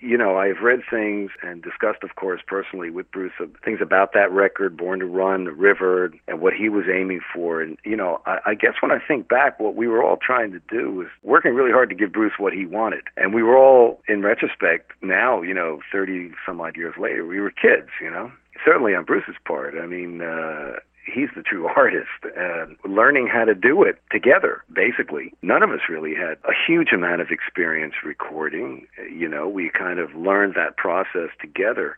I've read things and discussed, of course, personally with Bruce, things about that record, Born to Run, The River, and what he was aiming for. And, I guess when I think back, what we were all trying to do was working really hard to give Bruce what he wanted. And we were all, in retrospect, now, 30 some odd years later, we were kids, certainly on Bruce's part. I mean, he's the true artist, and learning how to do it together, basically. None of us really had a huge amount of experience recording. We kind of learned that process together.